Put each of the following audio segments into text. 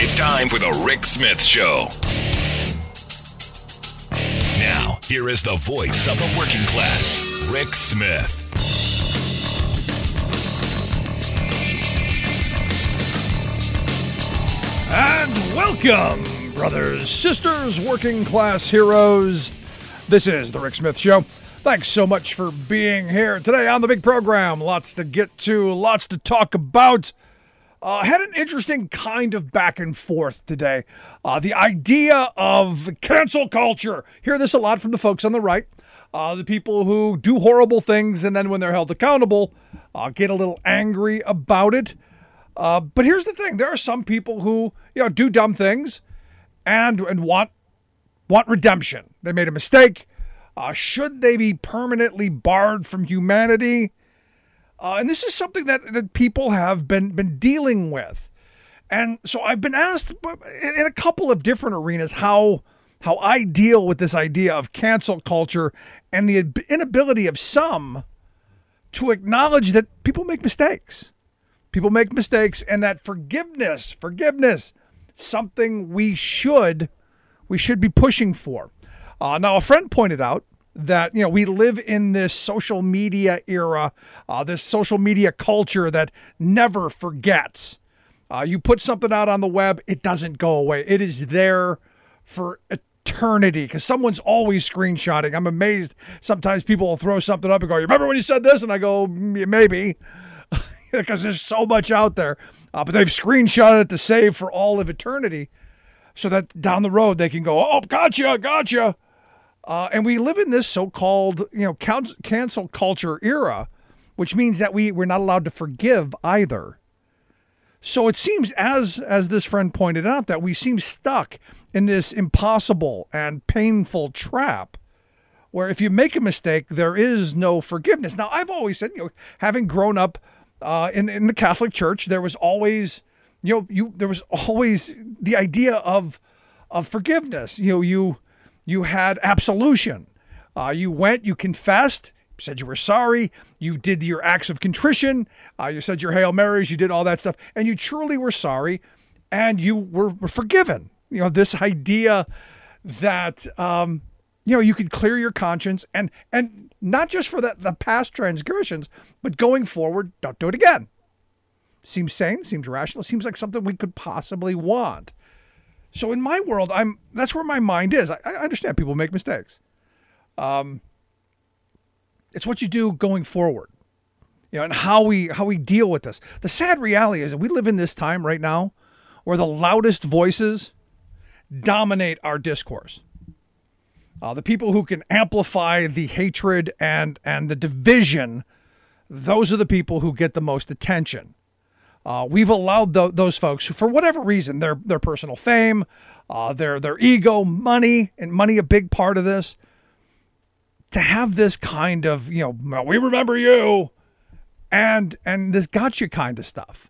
It's time for the Rick Smith Show. Now, here is the voice of the working class, Rick Smith. And welcome, brothers, sisters, working class heroes. This is the Rick Smith Show. Thanks so much for being here today on the big program. Lots to get to, lots to talk about. Had an interesting kind of back and forth today. The idea of cancel culture. Hear this a lot from the folks on the right. The people who do horrible things and then when they're held accountable, get a little angry about it. But here's the thing. There are some people who, do dumb things and want redemption. They made a mistake. Should they be permanently barred from humanity? And this is something that people have been dealing with. And so I've been asked in a couple of different arenas how I deal with this idea of cancel culture and the inability of some to acknowledge that people make mistakes. People make mistakes, and that forgiveness, something we should be pushing for. Now, a friend pointed out that, we live in this social media era, this social media culture that never forgets. You put something out on the web, it doesn't go away. It is there for eternity because someone's always screenshotting. I'm amazed. Sometimes people will throw something up and go, "You remember when you said this?" And I go, "Maybe," because there's so much out there. But they've screenshotted it to save for all of eternity so that down the road they can go, "Oh, gotcha. And we live in this so-called, cancel culture era, which means that we're not allowed to forgive either. So it seems, as this friend pointed out, that we seem stuck in this impossible and painful trap where if you make a mistake, there is no forgiveness. Now, I've always said, having grown up in the Catholic Church, there was always, there was always the idea of forgiveness. You had absolution. You went, you confessed, said you were sorry. You did your acts of contrition. You said your Hail Marys. You did all that stuff. And you truly were sorry. And you were forgiven. This idea that, you could clear your conscience and not just for the past transgressions, but going forward, don't do it again. Seems sane, seems rational, seems like something we could possibly want. So in my world, that's where my mind is. I understand people make mistakes. It's what you do going forward, and how we deal with this. The sad reality is that we live in this time right now where the loudest voices dominate our discourse. The people who can amplify the hatred and the division, those are the people who get the most attention. We've allowed those folks, for whatever reason, their personal fame, their ego, money a big part of this, to have this kind of, we remember you, and this gotcha kind of stuff.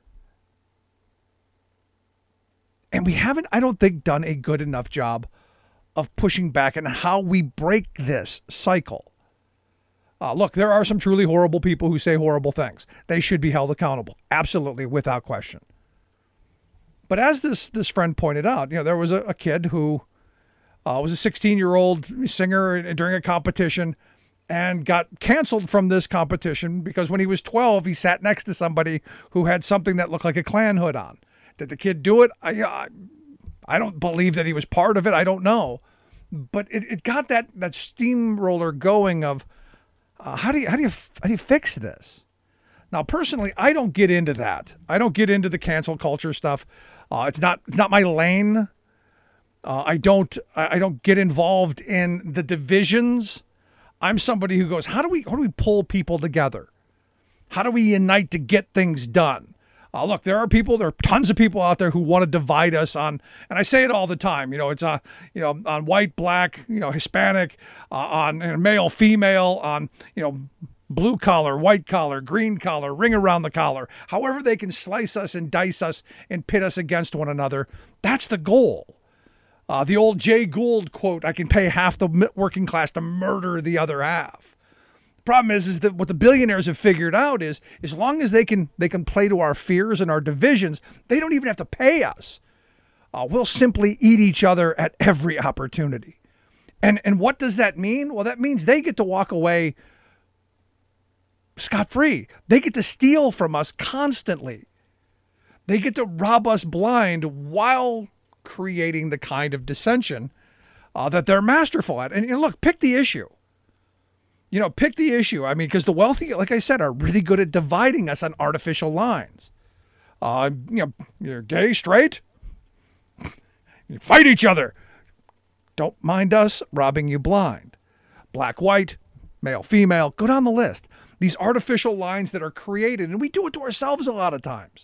And we haven't, I don't think, done a good enough job of pushing back and how we break this cycle. Look, there are some truly horrible people who say horrible things. They should be held accountable. Absolutely, without question. But as this friend pointed out, there was a kid who was a 16-year-old singer during a competition and got canceled from this competition because when he was 12, he sat next to somebody who had something that looked like a Klan hood on. Did the kid do it? I don't believe that he was part of it. I don't know. But it got that steamroller going of, how do you fix this? Now, personally, I don't get into that. I don't get into the cancel culture stuff. It's not my lane. I don't get involved in the divisions. I'm somebody who goes, how do we pull people together? How do we unite to get things done? Look, there are tons of people out there who want to divide us on, and I say it all the time, it's on white, black, Hispanic, on male, female, on, blue collar, white collar, green collar, ring around the collar, however they can slice us and dice us and pit us against one another. That's the goal. The old Jay Gould quote, I can pay half the working class to murder the other half. Problem is that what the billionaires have figured out is as long as they can play to our fears and our divisions, they don't even have to pay us. We'll simply eat each other at every opportunity. And what does that mean? Well, that means they get to walk away scot-free. They get to steal from us constantly. They get to rob us blind while creating the kind of dissension that they're masterful at. And look, pick the issue. Pick the issue. I mean, because the wealthy, like I said, are really good at dividing us on artificial lines. You're gay, straight, you fight each other. Don't mind us robbing you blind. Black, white, male, female, go down the list. These artificial lines that are created, and we do it to ourselves a lot of times.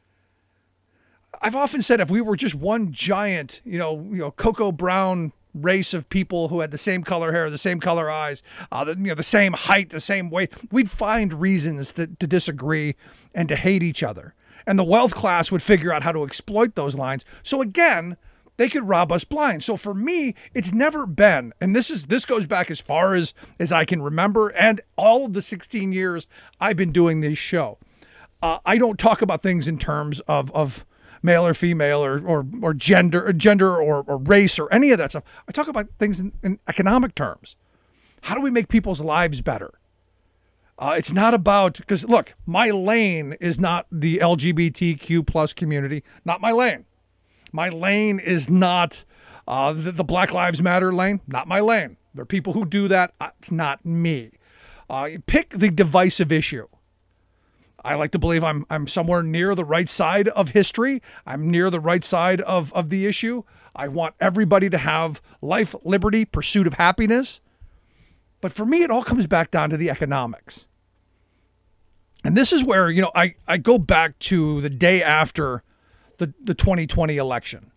I've often said if we were just one giant, cocoa brown race of people who had the same color hair, the same color eyes, the same height, the same weight, we'd find reasons to disagree and to hate each other. And the wealth class would figure out how to exploit those lines. So again, they could rob us blind. So for me, it's never been, and this goes back as far as I can remember, and all of the 16 years I've been doing this show. I don't talk about things in terms of male or female or gender or race or any of that stuff. I talk about things in economic terms. How do we make people's lives better? It's not about, because look, my lane is not the LGBTQ plus community, not my lane. My lane is not the Black Lives Matter lane, not my lane. There are people who do that. It's not me. Pick the divisive issue. I like to believe I'm somewhere near the right side of history. I'm near the right side of the issue. I want everybody to have life, liberty, pursuit of happiness. But for me, it all comes back down to the economics. And this is where, I go back to the day after the 2020 election.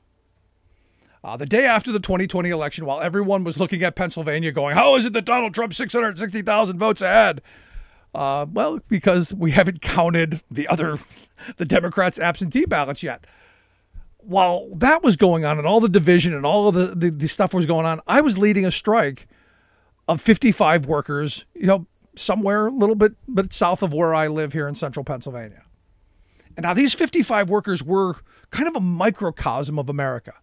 The day after the 2020 election, while everyone was looking at Pennsylvania going, how is it that Donald Trump's 660,000 votes ahead? Well, because we haven't counted the Democrats' absentee ballots yet. While that was going on and all the division and all of the stuff was going on, I was leading a strike of 55 workers, somewhere a little bit south of where I live here in central Pennsylvania. And now these 55 workers were kind of a microcosm of America.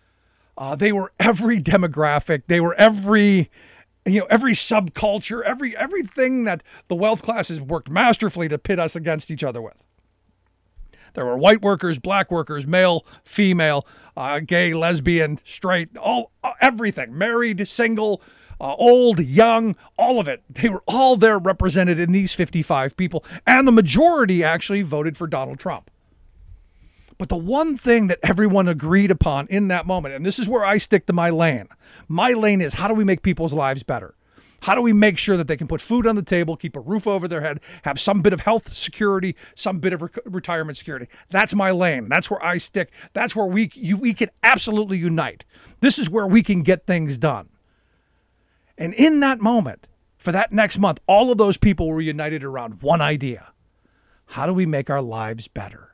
They were every demographic. They were every subculture, everything that the wealth class has worked masterfully to pit us against each other with. There were white workers, black workers, male, female, gay, lesbian, straight, everything, married, single, old, young, all of it. They were all there represented in these 55 people, and the majority actually voted for Donald Trump. But the one thing that everyone agreed upon in that moment, and this is where I stick to my lane. My lane is, how do we make people's lives better? How do we make sure that they can put food on the table, keep a roof over their head, have some bit of health security, some bit of retirement security? That's my lane. That's where I stick. That's where we can absolutely unite. This is where we can get things done. And in that moment, for that next month, all of those people were united around one idea. How do we make our lives better?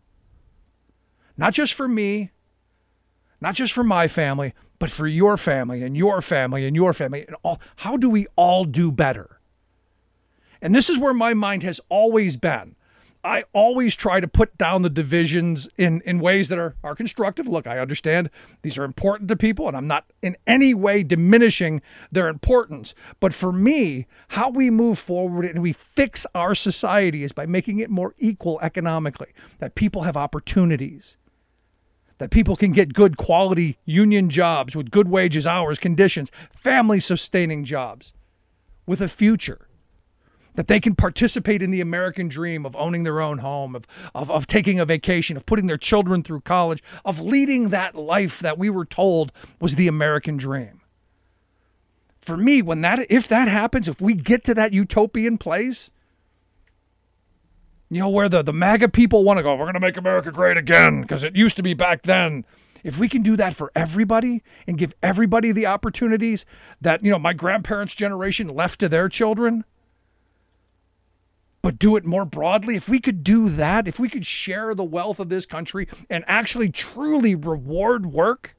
Not just for me, not just for my family, but for your family and your family and your family. And all. How do we all do better? And this is where my mind has always been. I always try to put down the divisions in ways that are constructive. Look, I understand these are important to people, and I'm not in any way diminishing their importance. But for me, how we move forward and we fix our society is by making it more equal economically, that people have opportunities, that people can get good quality union jobs with good wages, hours, conditions, family-sustaining jobs with a future. That they can participate in the American dream of owning their own home, of taking a vacation, of putting their children through college, of leading that life that we were told was the American dream. For me, if that happens, if we get to that utopian place, where the MAGA people want to go, we're going to make America great again because it used to be back then. If we can do that for everybody and give everybody the opportunities that, my grandparents' generation left to their children, but do it more broadly. If we could do that, if we could share the wealth of this country and actually truly reward work,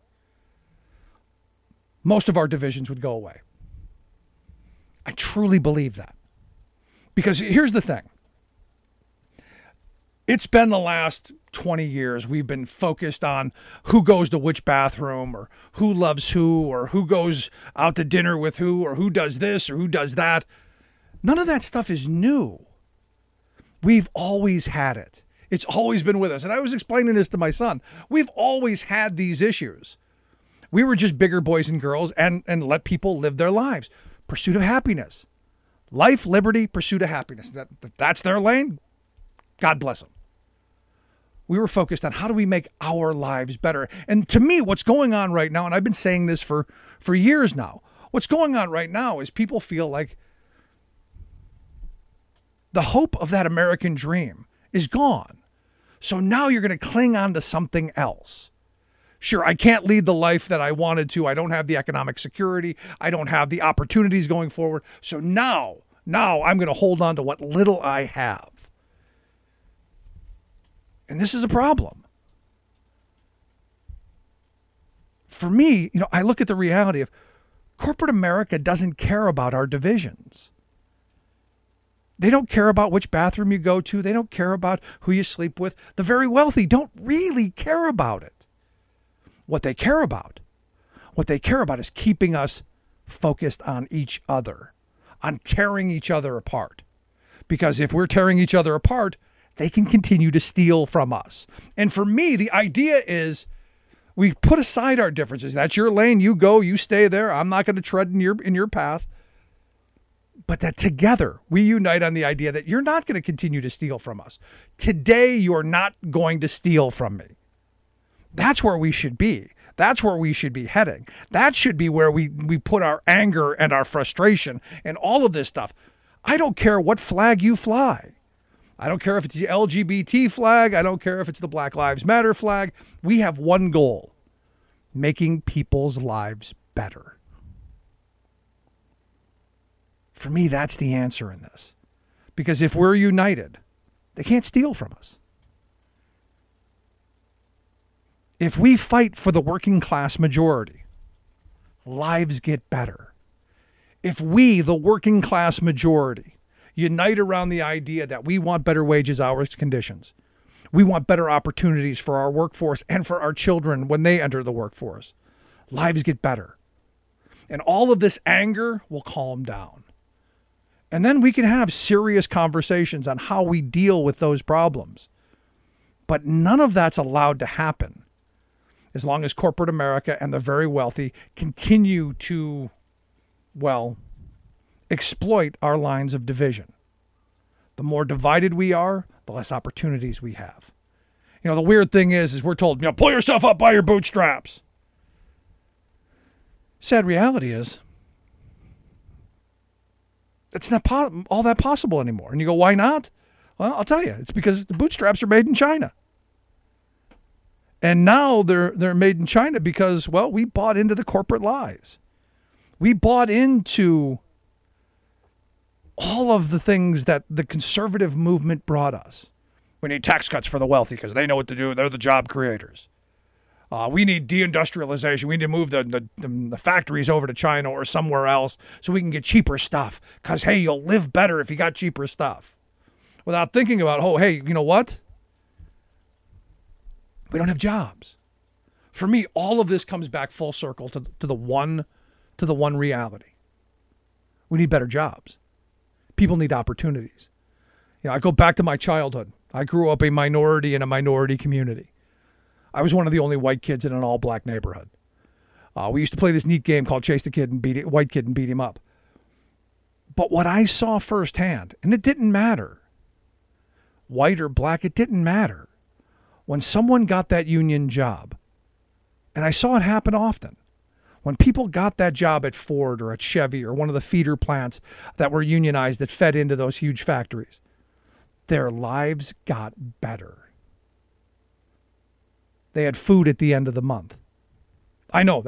most of our divisions would go away. I truly believe that. Because here's the thing. It's been the last 20 years we've been focused on who goes to which bathroom or who loves who or who goes out to dinner with who or who does this or who does that. None of that stuff is new. We've always had it. It's always been with us. And I was explaining this to my son. We've always had these issues. We were just bigger boys and girls and let people live their lives. Pursuit of happiness. Life, liberty, pursuit of happiness. That's their lane. God bless them. We were focused on how do we make our lives better. And to me, what's going on right now, and I've been saying this for years now, what's going on right now is people feel like the hope of that American dream is gone. So now you're going to cling on to something else. Sure, I can't lead the life that I wanted to. I don't have the economic security. I don't have the opportunities going forward. So now I'm going to hold on to what little I have. And this is a problem. For me, I look at the reality of corporate America doesn't care about our divisions. They don't care about which bathroom you go to. They don't care about who you sleep with. The very wealthy don't really care about it. What they care about is keeping us focused on each other, on tearing each other apart. Because if we're tearing each other apart, they can continue to steal from us. And for me, the idea is we put aside our differences. That's your lane. You go, you stay there. I'm not going to tread in your path. But that together we unite on the idea that you're not going to continue to steal from us. Today, you're not going to steal from me. That's where we should be. That's where we should be heading. That should be where we put our anger and our frustration and all of this stuff. I don't care what flag you fly. I don't care if it's the LGBT flag. I don't care if it's the Black Lives Matter flag. We have one goal: making people's lives better. For me, that's the answer in this. Because if we're united, they can't steal from us. If we fight for the working class majority, lives get better. If we, the working class majority, unite around the idea that we want better wages, hours, conditions, we want better opportunities for our workforce and for our children when they enter the workforce, lives get better. And all of this anger will calm down. And then we can have serious conversations on how we deal with those problems. But none of that's allowed to happen as long as corporate America and the very wealthy continue to, exploit our lines of division. The more divided we are, the less opportunities we have. The weird thing is we're told, pull yourself up by your bootstraps. Sad reality is, it's not all that possible anymore. And you go, why not? Well, I'll tell you, it's because the bootstraps are made in China. And now they're made in China because, we bought into the corporate lies. We bought into all of the things that the conservative movement brought us. We need tax cuts for the wealthy because they know what to do. They're the job creators. We need deindustrialization. We need to move the factories over to China or somewhere else so we can get cheaper stuff. Because, hey, you'll live better if you got cheaper stuff. Without thinking about, you know what? We don't have jobs. For me, all of this comes back full circle to the one reality. We need better jobs. People need opportunities. I go back to my childhood. I grew up a minority in a minority community. I was one of the only white kids in an all-black neighborhood. We used to play this neat game called Chase the Kid and White Kid and Beat Him Up. But what I saw firsthand, and it didn't matter, white or black, it didn't matter. When someone got that union job, and I saw it happen often, when people got that job at Ford or at Chevy or one of the feeder plants that were unionized that fed into those huge factories, their lives got better. They had food at the end of the month. I know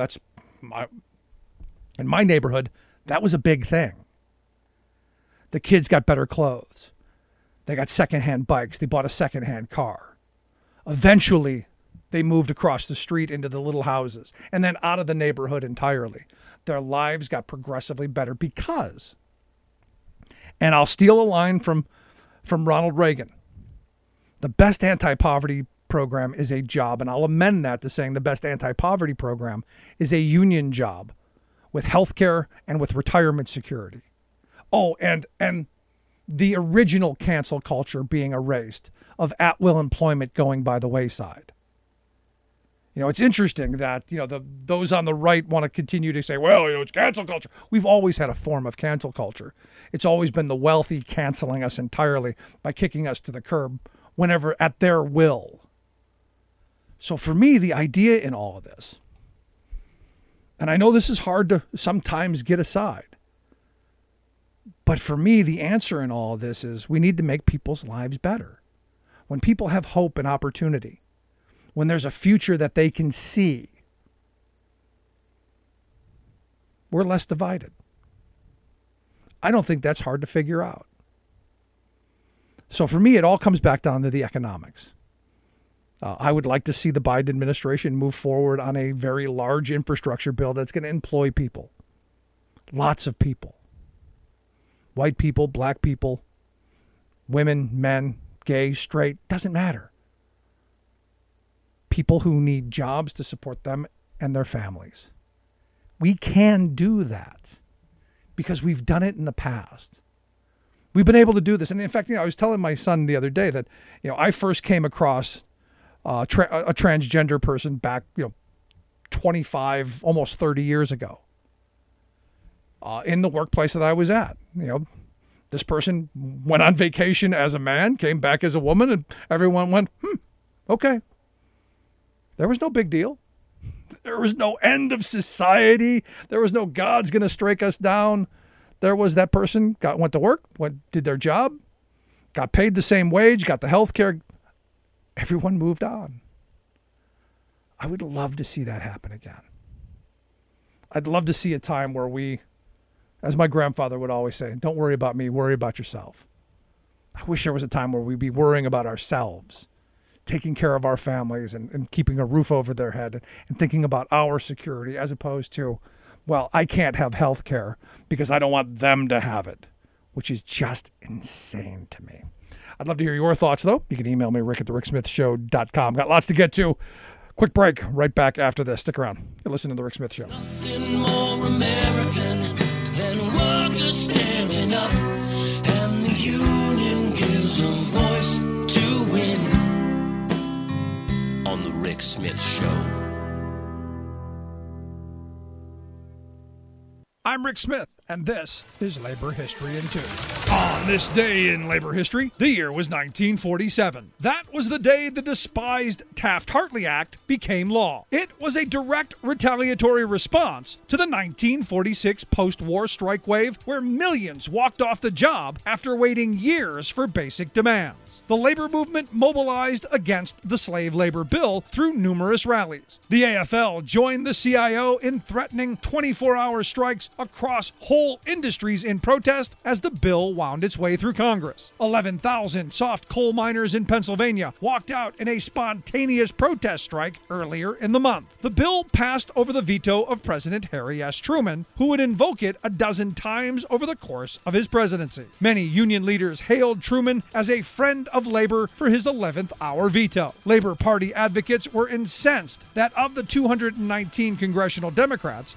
in my neighborhood, that was a big thing. The kids got better clothes. They got secondhand bikes. They bought a secondhand car. Eventually, they moved across the street into the little houses and then out of the neighborhood entirely. Their lives got progressively better because, and I'll steal a line from Ronald Reagan, The best anti-poverty program is a job, and I'll amend that to saying the best anti-poverty program is a union job with health care and with retirement security. Oh, and the original cancel culture being erased, of at-will employment going by the wayside. You know, it's interesting that, those on the right want to continue to say, well, it's cancel culture. We've always had a form of cancel culture. It's always been the wealthy canceling us entirely by kicking us to the curb whenever at their will. So for me, the idea in all of this, and I know this is hard to sometimes get aside, but for me, the answer in all of this is we need to make people's lives better. When people have hope and opportunity, when there's a future that they can see, we're less divided. I don't think that's hard to figure out. So for me, it all comes back down to the economics. I would like to see the Biden administration move forward on a very large infrastructure bill that's going to employ people. Lots of people. White people, black people, women, men, gay, straight, doesn't matter. People who need jobs to support them and their families. We can do that because we've done it in the past. We've been able to do this. And in fact, I was telling my son the other day that, I first came across a transgender person back, 25, almost 30 years ago in the workplace that I was at. This person went on vacation as a man, came back as a woman, and everyone went, okay. There was no big deal. There was no end of society. There was no God's going to strike us down. There was that person went to work, did their job, got paid the same wage, got the health care. Everyone moved on. I would love to see that happen again. I'd love to see a time where we, as my grandfather would always say, don't worry about me, worry about yourself. I wish there was a time where we'd be worrying about ourselves, taking care of our families and keeping a roof over their head and thinking about our security as opposed to, well, I can't have health care because I don't want them to have it, which is just insane to me. I'd love to hear your thoughts, though. You can email me, rick@thericksmithshow.com. Got lots to get to. Quick break. Right back after this. Stick around. You're listening to The Rick Smith Show. Nothing more American than workers standing up, and the union gives a voice to win. On The Rick Smith Show. I'm Rick Smith, and this is Labor History in 2. On this day in labor history, the year was 1947. That was the day the despised Taft-Hartley Act became law. It was a direct retaliatory response to the 1946 post-war strike wave, where millions walked off the job after waiting years for basic demands. The labor movement mobilized against the slave labor bill through numerous rallies. The AFL joined the CIO in threatening 24-hour strikes across whole industries in protest as the bill wound its way through Congress. 11,000 soft coal miners in Pennsylvania walked out in a spontaneous protest strike earlier in the month. The bill passed over the veto of President Harry S. Truman, who would invoke it a dozen times over the course of his presidency. Many union leaders hailed Truman as a friend of labor for his 11th hour veto. Labor Party advocates were incensed that of the 219 congressional Democrats,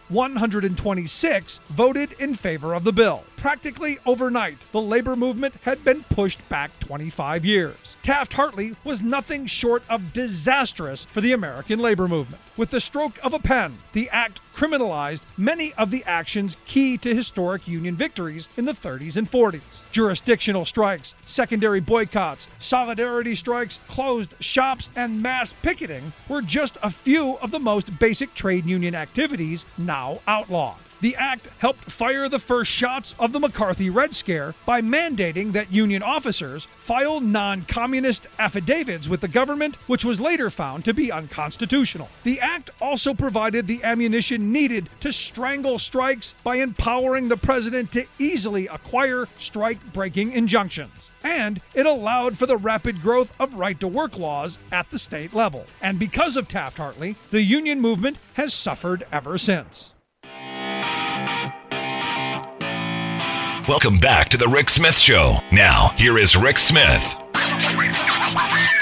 126 voted in favor of the bill. Practically overnight, the labor movement had been pushed back 25 years. Taft-Hartley was nothing short of disastrous for the American labor movement. With the stroke of a pen, the act criminalized many of the actions key to historic union victories in the 30s and 40s. Jurisdictional strikes, secondary boycotts, solidarity strikes, closed shops, and mass picketing were just a few of the most basic trade union activities now outlawed. The act helped fire the first shots of the McCarthy Red Scare by mandating that union officers file non-communist affidavits with the government, which was later found to be unconstitutional. The act also provided the ammunition needed to strangle strikes by empowering the president to easily acquire strike-breaking injunctions. And it allowed for the rapid growth of right-to-work laws at the state level. And because of Taft-Hartley, the union movement has suffered ever since. Welcome back to The Rick Smith Show. Now, here is Rick Smith.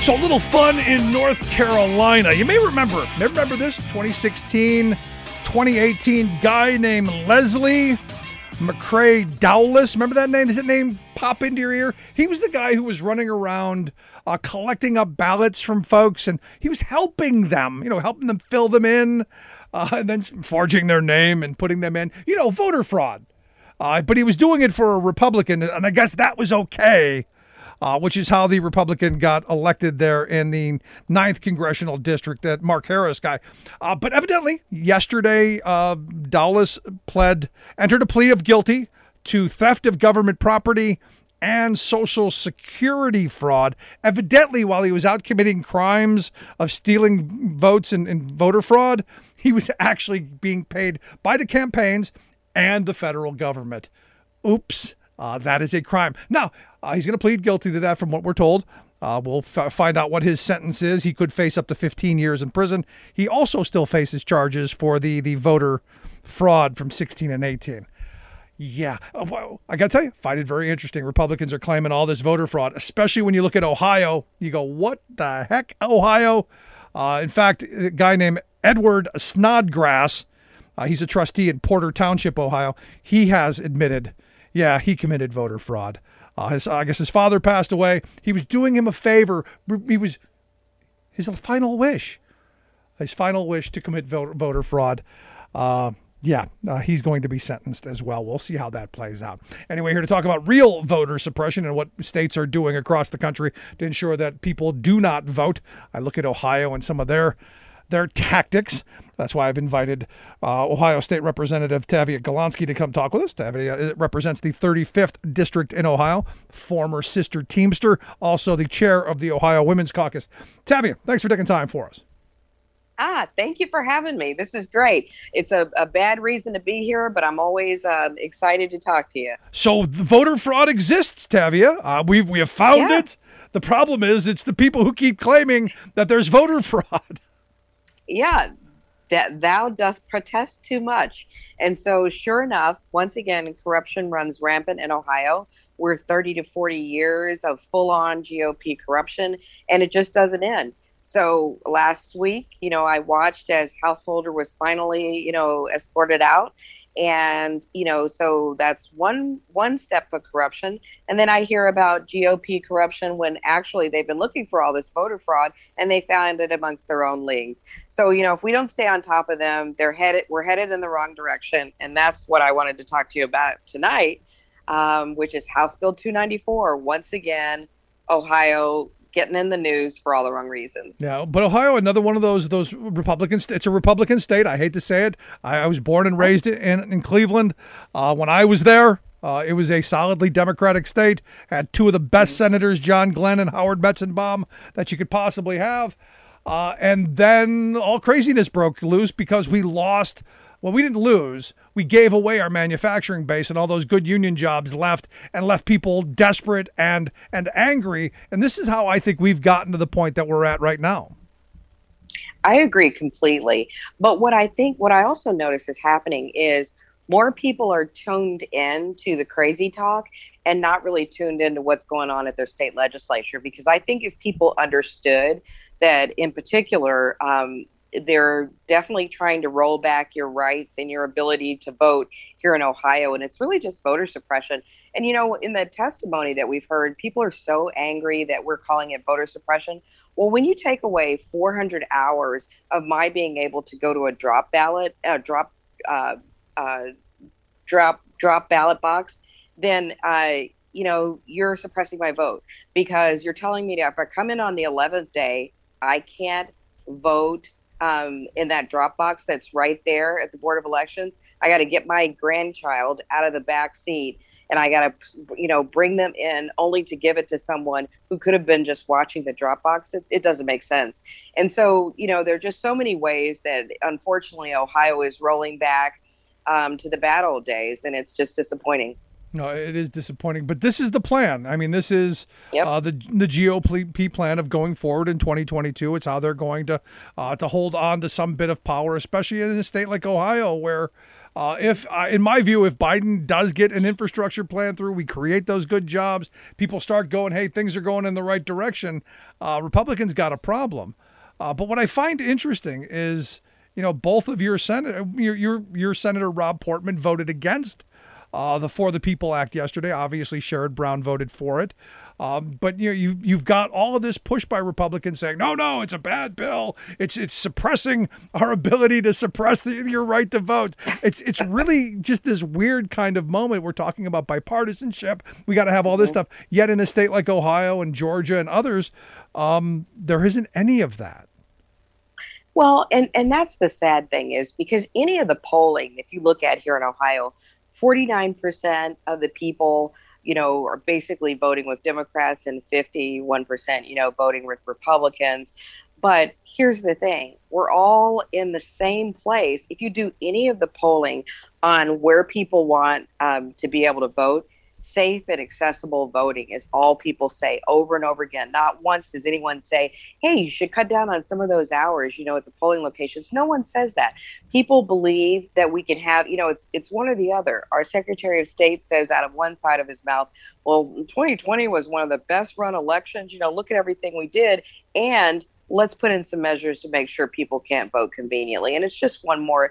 So a little fun in North Carolina. You may remember this, 2016, 2018 guy named Leslie McCrae Dowless. Remember that name? Does that name pop into your ear? He was the guy who was running around collecting up ballots from folks, and he was helping them, helping them fill them in, and then forging their name and putting them in, voter fraud. But he was doing it for a Republican, and I guess that was okay. Which is how the Republican got elected there in the 9th Congressional District, that Mark Harris guy. But evidently, yesterday, Dowless entered a plea of guilty to theft of government property and Social Security fraud, evidently while he was out committing crimes of stealing votes and voter fraud. He was actually being paid by the campaigns and the federal government. Oops. That is a crime. Now, he's going to plead guilty to that from what we're told. We'll find out what his sentence is. He could face up to 15 years in prison. He also still faces charges for the voter fraud from 16 and 18. Yeah, well, I got to tell you, find it very interesting. Republicans are claiming all this voter fraud, especially when you look at Ohio. You go, what the heck, Ohio? In fact, a guy named Edward Snodgrass, he's a trustee in Porter Township, Ohio. He has admitted, yeah, he committed voter fraud. I guess his father passed away. He was doing him a favor. His final wish to commit voter fraud. He's going to be sentenced as well. We'll see how that plays out. Anyway, here to talk about real voter suppression and what states are doing across the country to ensure that people do not vote. I look at Ohio and some of their tactics. That's why I've invited Ohio State Representative Tavia Golonsky to come talk with us. Tavia represents the 35th District in Ohio, former Sister Teamster, also the chair of the Ohio Women's Caucus. Tavia, thanks for taking time for us. Thank you for having me. This is great. It's a bad reason to be here, but I'm always excited to talk to you. So the voter fraud exists, Tavia. We have found it. The problem is it's the people who keep claiming that there's voter fraud. Yeah, that thou doth protest too much. And so sure enough, once again, corruption runs rampant in Ohio. We're 30 to 40 years of full-on GOP corruption, and it just doesn't end. So last week, I watched as Householder was finally, escorted out. And, so that's one step of corruption. And then I hear about GOP corruption when actually they've been looking for all this voter fraud and they found it amongst their own leagues. So, if we don't stay on top of them, we're headed in the wrong direction. And that's what I wanted to talk to you about tonight, which is House Bill 294. Once again, Ohio getting in the news for all the wrong reasons. Yeah, but Ohio, another one of those Republicans. It's a Republican state. I hate to say it. I was born and raised in Cleveland. When I was there, it was a solidly Democratic state. Had two of the best senators, John Glenn and Howard Metzenbaum, that you could possibly have. And then all craziness broke loose because we lost. Well, we didn't lose. We gave away our manufacturing base, and all those good union jobs left people desperate and angry. And this is how I think we've gotten to the point that we're at right now. I agree completely. But what I also notice is happening is more people are tuned in to the crazy talk and not really tuned into what's going on at their state legislature. Because I think if people understood that in particular, they're definitely trying to roll back your rights and your ability to vote here in Ohio. And it's really just voter suppression. And, in the testimony that we've heard, people are so angry that we're calling it voter suppression. Well, when you take away 400 hours of my being able to go to a drop ballot box, then, you're suppressing my vote because you're telling me that if I come in on the 11th day, I can't vote in that drop box that's right there at the Board of Elections. I got to get my grandchild out of the back seat and I got to, bring them in only to give it to someone who could have been just watching the drop box. It doesn't make sense. And so, there are just so many ways that unfortunately Ohio is rolling back to the bad old days, and it's just disappointing. No, it is disappointing, but this is the plan. I mean, this is the GOP plan of going forward in 2022. It's how they're going to hold on to some bit of power, especially in a state like Ohio, where In my view, if Biden does get an infrastructure plan through, we create those good jobs, people start going, hey, things are going in the right direction, Republicans got a problem. But what I find interesting is, both of your Senator Rob Portman voted against the For the People Act yesterday. Obviously, Sherrod Brown voted for it. But you've got all of this push by Republicans saying, no, it's a bad bill. It's suppressing our ability to suppress your right to vote. It's really just this weird kind of moment. We're talking about bipartisanship. We got to have all this stuff. Yet in a state like Ohio and Georgia and others, there isn't any of that. Well, and that's the sad thing is because any of the polling, if you look at here in Ohio, 49% of the people, are basically voting with Democrats and 51%, voting with Republicans. But here's the thing. We're all in the same place. If you do any of the polling on where people want to be able to vote, safe and accessible voting is all people say over and over again. Not once does anyone say, hey, you should cut down on some of those hours, at the polling locations. No one says that. People believe that we can have, it's one or the other. Our Secretary of State says out of one side of his mouth, well, 2020 was one of the best run elections. Look at everything we did. And let's put in some measures to make sure people can't vote conveniently. And it's just one more,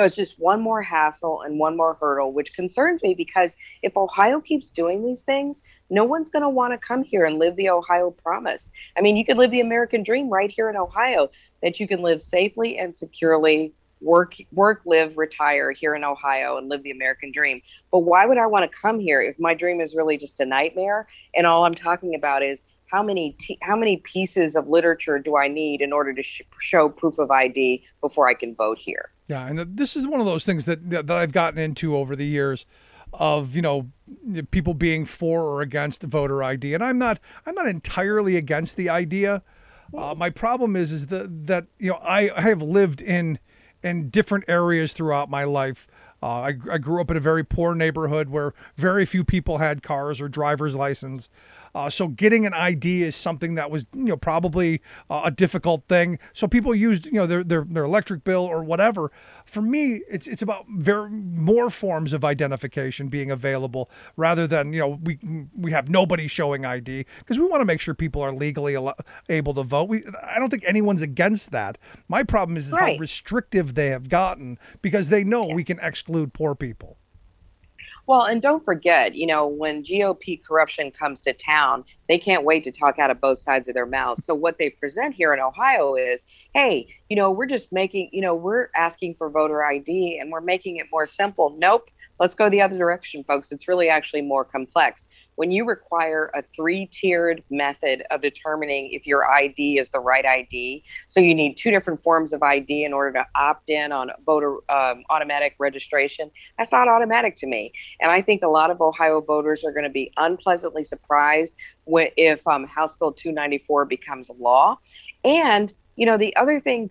hassle and one more hurdle, which concerns me because if Ohio keeps doing these things, no one's going to want to come here and live the Ohio promise. I mean, you could live the American dream right here in Ohio, that you can live safely and securely, work, live, retire here in Ohio and live the American dream. But why would I want to come here if my dream is really just a nightmare? And all I'm talking about is how many pieces of literature do I need in order to show proof of ID before I can vote here? Yeah, and this is one of those things that I've gotten into over the years of, people being for or against voter ID. And I'm not entirely against the idea. My problem is that I have lived in different areas throughout my life. I grew up in a very poor neighborhood where very few people had cars or driver's license. So getting an ID is something that was, probably a difficult thing. So people used, their electric bill or whatever. For me, it's about more forms of identification being available rather than, we have nobody showing ID because we want to make sure people are legally able to vote. I don't think anyone's against that. My problem is right. How restrictive they have gotten because they know we can exclude poor people. Well, and don't forget, when GOP corruption comes to town, they can't wait to talk out of both sides of their mouths. So what they present here in Ohio is, hey, we're just making, we're asking for voter ID and we're making it more simple. Nope. Let's go the other direction, folks. It's really actually more complex. When you require a 3-tiered method of determining if your ID is the right ID, so you need 2 different forms of ID in order to opt in on voter automatic registration, that's not automatic to me. And I think a lot of Ohio voters are going to be unpleasantly surprised if House Bill 294 becomes law. And, the other thing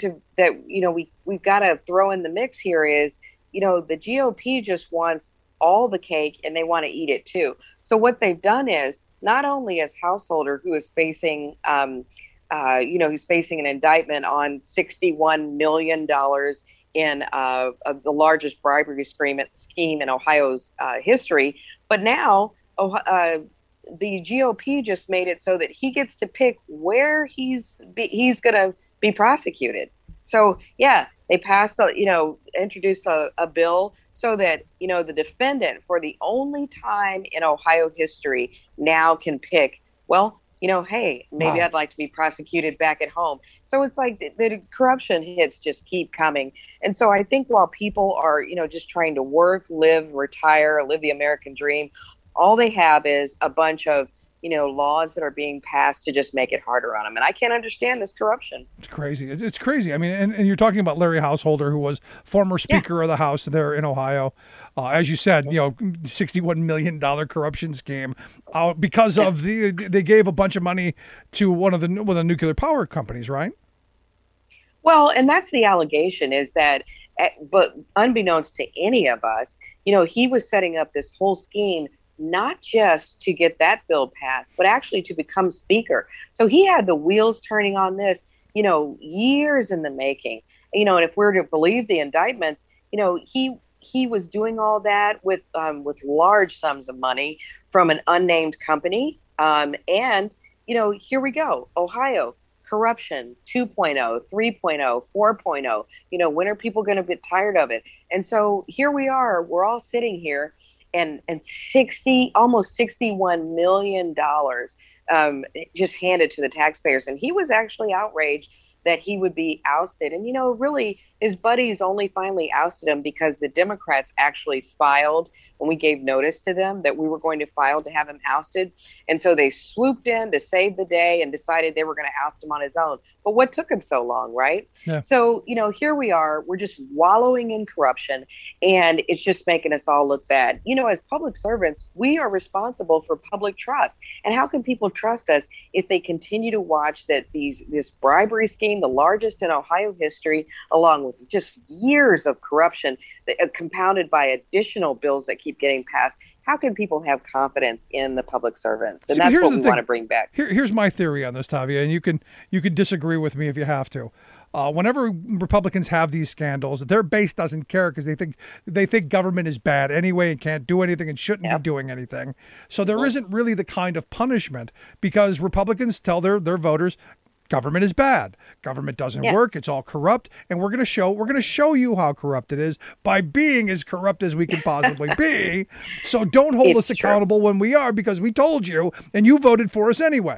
we've got to throw in the mix here is, the GOP just wants all the cake and they want to eat it too. So what they've done is not only is Householder, who is facing, he's facing an indictment on $61 million in the largest bribery scheme in Ohio's history, but now the GOP just made it so that he gets to pick where he's going to be prosecuted. So yeah, they introduced a bill so that, the defendant for the only time in Ohio history now can pick, well, hey, maybe I'd like to be prosecuted back at home. So it's like the corruption hits just keep coming. And so I think while people are, just trying to work, live, retire, live the American dream, all they have is a bunch of laws that are being passed to just make it harder on them. And I can't understand this corruption. It's crazy. It's crazy. I mean, and you're talking about Larry Householder, who was former Speaker of the House there in Ohio. As you said, $61 million corruption scheme because of they gave a bunch of money to one of the nuclear power companies, right? Well, and that's the allegation is that, but unbeknownst to any of us, he was setting up this whole scheme not just to get that bill passed, but actually to become speaker. So he had the wheels turning on this, years in the making. And if we're to believe the indictments, he he was doing all that with large sums of money from an unnamed company. And, here we go. Ohio, corruption 2.0, 3.0, 4.0. When are people going to get tired of it? And so here we are. We're all sitting here and almost $61 million just handed to the taxpayers. And he was actually outraged that he would be ousted. And, really, his buddies only finally ousted him because the Democrats actually filed when we gave notice to them that we were going to file to have him ousted. And so they swooped in to save the day and decided they were going to oust him on his own. But what took him so long, right? Yeah. So, here we are. We're just wallowing in corruption, and it's just making us all look bad. As public servants, we are responsible for public trust. And how can people trust us if they continue to watch that this bribery scheme, the largest in Ohio history, along with just years of corruption, compounded by additional bills that keep getting passed? How can people have confidence in the public servants? And that's what we want to bring back. Here's my theory on this, Tavia, and you can disagree with me if you have to. Whenever Republicans have these scandals, their base doesn't care because they think government is bad anyway and can't do anything and shouldn't be doing anything. So there isn't really the kind of punishment because Republicans tell their voters, government is bad. Government doesn't work. It's all corrupt, and we're going to show you how corrupt it is by being as corrupt as we can possibly be. So don't hold us accountable when we are, because we told you and you voted for us anyway.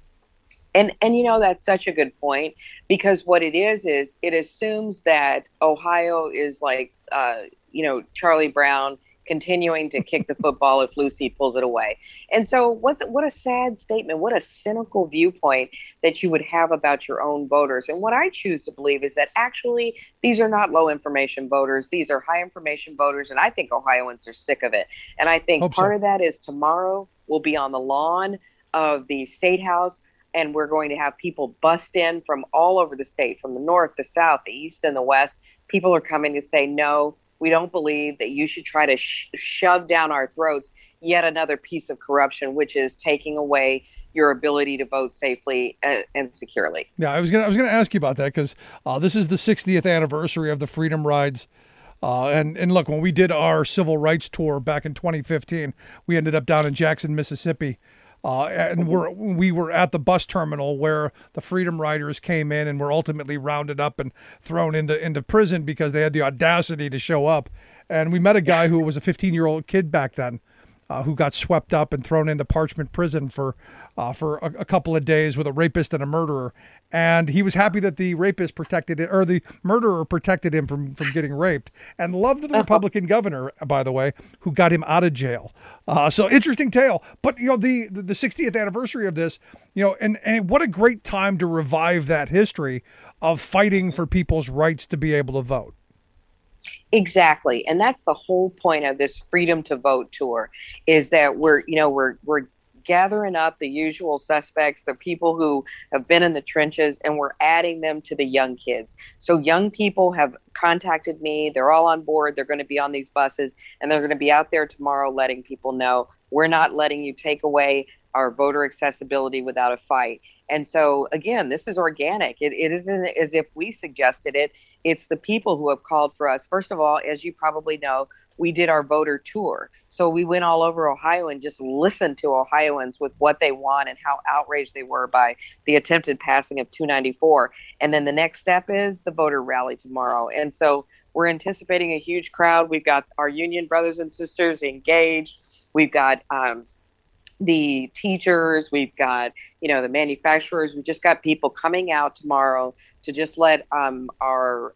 And that's such a good point, because what it is it assumes that Ohio is like Charlie Brown continuing to kick the football if Lucy pulls it away. And so what a sad statement, what a cynical viewpoint that you would have about your own voters. And what I choose to believe is that actually these are not low information voters. These are high information voters. And I think Ohioans are sick of it. And I think part of that is tomorrow we'll be on the lawn of the State House, and we're going to have people bust in from all over the state, from the north, the south, the east, and the west. People are coming to say, no, we don't believe that you should try to shove down our throats yet another piece of corruption, which is taking away your ability to vote safely and securely. Yeah, I was gonna ask you about that because this is the 60th anniversary of the Freedom Rides. And look, when we did our civil rights tour back in 2015, we ended up down in Jackson, Mississippi. And we were at the bus terminal where the Freedom Riders came in and were ultimately rounded up and thrown into prison because they had the audacity to show up. And we met a guy who was a 15-year-old kid back then, who got swept up and thrown into Parchment Prison for a couple of days with a rapist and a murderer. And he was happy that the rapist protected it, or the murderer protected him from getting raped, and loved the Republican governor, by the way, who got him out of jail. So interesting tale. But, the 60th anniversary of this, and what a great time to revive that history of fighting for people's rights to be able to vote. Exactly. And that's the whole point of this Freedom to Vote tour, is that we're gathering up the usual suspects, the people who have been in the trenches, and we're adding them to the young kids. So young people have contacted me. They're all on board. They're going to be on these buses, and they're going to be out there tomorrow letting people know we're not letting you take away our voter accessibility without a fight. And so, again, this is organic. It isn't as if we suggested it. It's the people who have called for us. First of all, as you probably know, we did our voter tour. So we went all over Ohio and just listened to Ohioans with what they want and how outraged they were by the attempted passing of 294. And then the next step is the voter rally tomorrow. And so we're anticipating a huge crowd. We've got our union brothers and sisters engaged. We've got the teachers. We've got, the manufacturers. We've just got people coming out tomorrow to just let our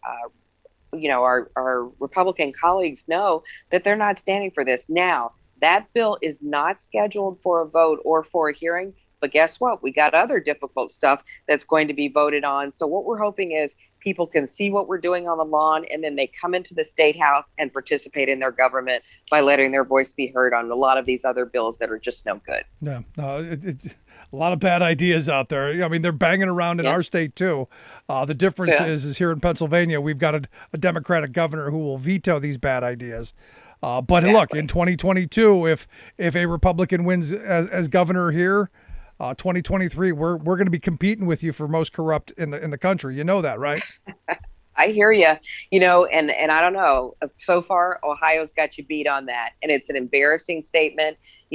Republican colleagues know that they're not standing for this. Now, that bill is not scheduled for a vote or for a hearing, but guess what? We got other difficult stuff that's going to be voted on. So what we're hoping is people can see what we're doing on the lawn, and then they come into the State House and participate in their government by letting their voice be heard on a lot of these other bills that are just no good. Yeah, a lot of bad ideas out there. I mean, they're banging around in our state too. The difference is here in Pennsylvania, we've got a Democratic governor who will veto these bad ideas. But look, in 2022, if a Republican wins as governor here, 2023, we're going to be competing with you for most corrupt in the country. You know that, right? I hear you. And I don't know. So far, Ohio's got you beat on that, and it's an embarrassing statement.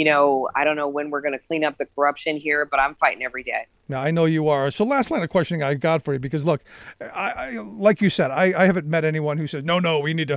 I don't know when we're going to clean up the corruption here, but I'm fighting every day. Now, I know you are. So last line of questioning I got for you, because look, I like you said, I haven't met anyone who says, no, we need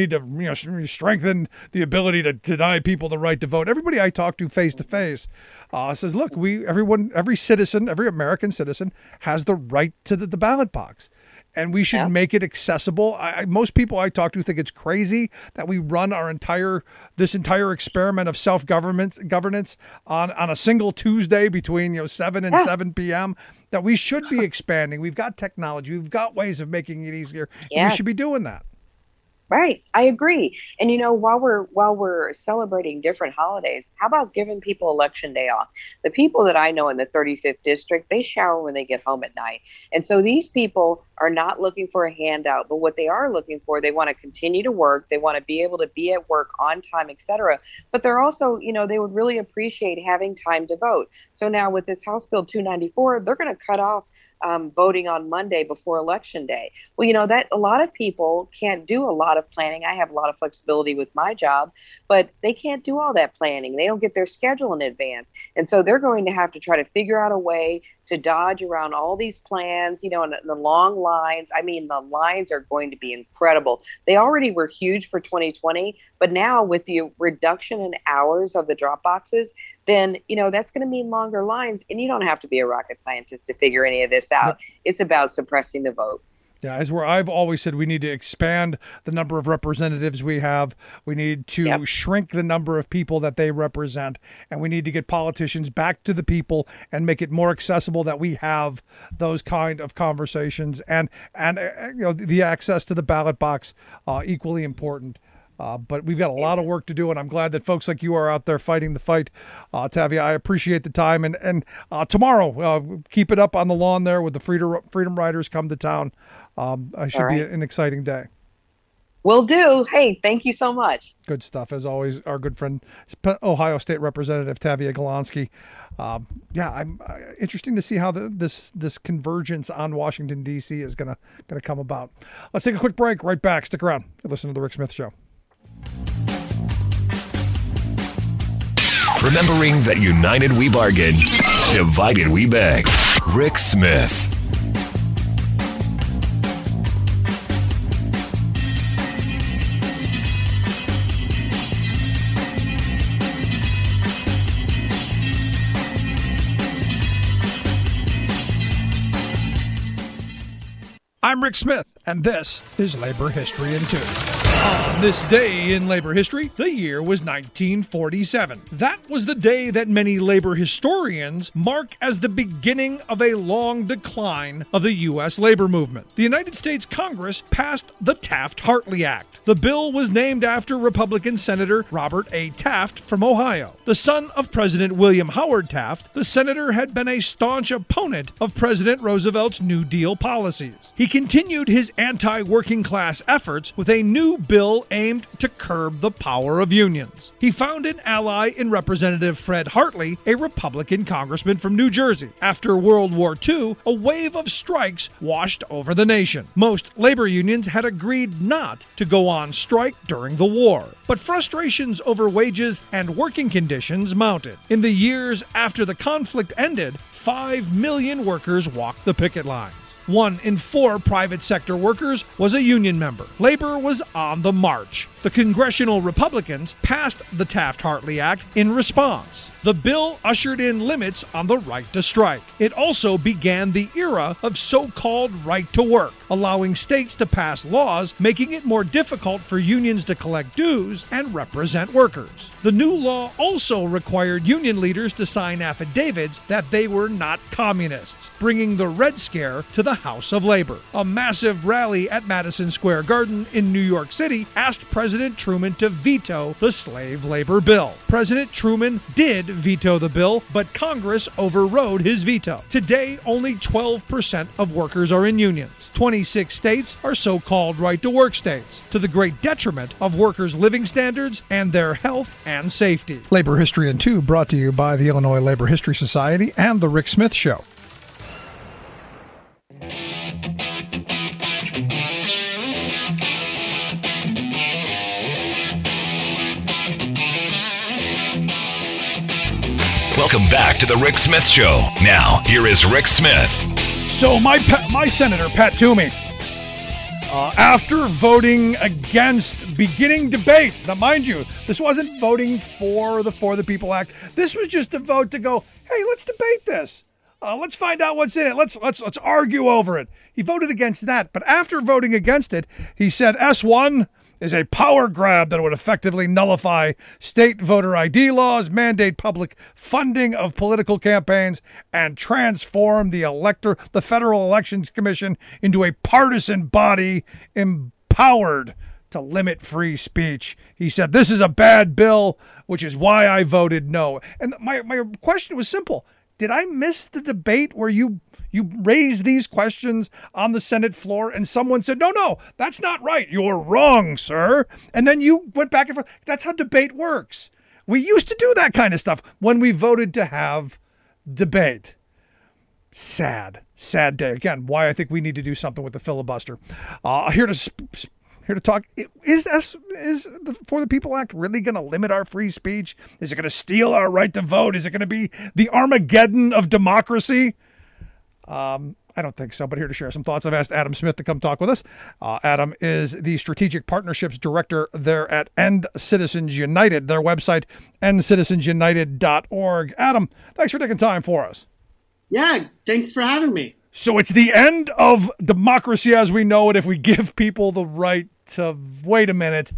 to strengthen the ability to deny people the right to vote. Everybody I talk to face says, look, every citizen, every American citizen has the right to the ballot box. And we should make it accessible. Most people I talk to think it's crazy that we run this entire experiment of governance on a single Tuesday between 7 and 7 p.m. That we should be expanding. We've got technology. We've got ways of making it easier. Yes. We should be doing that. Right. I agree. And while we're celebrating different holidays, how about giving people election day off? The people that I know in the 35th district, they shower when they get home at night. And so these people are not looking for a handout, but what they are looking for, they want to continue to work. They want to be able to be at work on time, et cetera. But they're also, they would really appreciate having time to vote. So now with this House Bill 294, they're going to cut off voting on Monday before Election Day. Well, that a lot of people can't do a lot of planning. I have a lot of flexibility with my job, but they can't do all that planning. They don't get their schedule in advance. And so they're going to have to try to figure out a way to dodge around all these plans, and the long lines. I mean, the lines are going to be incredible. They already were huge for 2020, but now with the reduction in hours of the drop boxes, then, that's going to mean longer lines. And you don't have to be a rocket scientist to figure any of this out. It's about suppressing the vote. Yeah, as I've always said, we need to expand the number of representatives we have. We need to shrink the number of people that they represent, and we need to get politicians back to the people and make it more accessible that we have those kind of conversations, and the access to the ballot box equally important. But we've got a lot of work to do, and I'm glad that folks like you are out there fighting the fight. Tavia, I appreciate the time. And tomorrow, keep it up on the lawn there with the Freedom Riders come to town. It should be an exciting day. Will do. Hey, thank you so much. Good stuff. As always, our good friend, Ohio State Representative Tavia Golonsky. I'm interesting to see how this convergence on Washington, D.C. is going to come about. Let's take a quick break. Right back. Stick around. You're listening to The Rick Smith Show. Remembering that united we bargain, divided we beg. Rick Smith. I'm Rick Smith, and this is Labor History in 2. On this day in labor history, the year was 1947. That was the day that many labor historians mark as the beginning of a long decline of the U.S. labor movement. The United States Congress passed the Taft-Hartley Act. The bill was named after Republican Senator Robert A. Taft from Ohio. The son of President William Howard Taft, the senator had been a staunch opponent of President Roosevelt's New Deal policies. He continued his anti-working class efforts with a new bill aimed to curb the power of unions. He found an ally in Representative Fred Hartley, a Republican congressman from New Jersey. After World War II, a wave of strikes washed over the nation. Most labor unions had agreed not to go on strike during the war, but frustrations over wages and working conditions mounted. In the years after the conflict ended, 5 million workers walked the picket lines. 1 in 4 private sector workers was a union member. Labor was on the march. The congressional Republicans passed the Taft-Hartley Act in response. The bill ushered in limits on the right to strike. It also began the era of so-called right to work, allowing states to pass laws making it more difficult for unions to collect dues and represent workers. The new law also required union leaders to sign affidavits that they were not communists, bringing the Red Scare to the House of Labor. A massive rally at Madison Square Garden in New York City asked President Truman to veto the slave labor bill. President Truman did veto the bill, but Congress overrode his veto. Today, only 12% of workers are in unions. 26 states are so-called right-to-work states, to the great detriment of workers' living standards and their health and safety. Labor History in 2 brought to you by the Illinois Labor History Society and The Rick Smith Show. Welcome back to the Rick Smith Show. Now, here is Rick Smith. So my Senator, Pat Toomey, after voting against beginning debate, now mind you, this wasn't voting for the People Act. This was just a vote to go, hey, let's debate this. Let's find out what's in it. Let's argue over it. He voted against that, but after voting against it, he said S1 is a power grab that would effectively nullify state voter ID laws, mandate public funding of political campaigns, and transform the Federal Elections Commission into a partisan body empowered to limit free speech. He said, this is a bad bill, which is why I voted no. And my question was simple. Did I miss the debate where you raised these questions on the Senate floor and someone said, no, that's not right. You're wrong, sir. And then you went back and forth. That's how debate works. We used to do that kind of stuff when we voted to have debate. Sad day. Again, why I think we need to do something with the filibuster. Here to talk. Is the For the People Act really going to limit our free speech? Is it going to steal our right to vote? Is it going to be the Armageddon of democracy? I don't think so, but here to share some thoughts, I've asked Adam Smith to come talk with us. Adam is the Strategic Partnerships Director there at End Citizens United, their website, endcitizensunited.org. Adam, thanks for taking time for us. Yeah, thanks for having me. So it's the end of democracy as we know it if we give people the right to wait a minute.